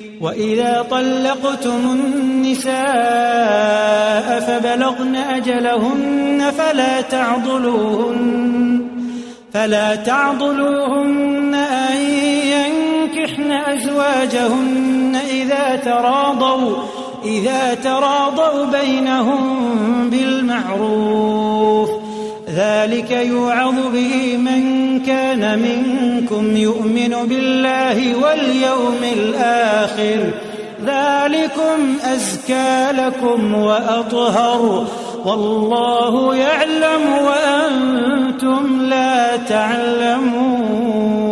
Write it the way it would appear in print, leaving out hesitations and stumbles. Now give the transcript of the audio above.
وإذا طلقتم النساء فبلغن أجلهن فلا تعضلوهن أن ينكحن أزواجهن إذا تراضوا بينهم بالمعروف، ذلك يوعظ به من كان منكم يؤمن بالله واليوم الآخر، ذلكم أزكى لكم وأطهر، والله يعلم وأنتم لا تعلمون.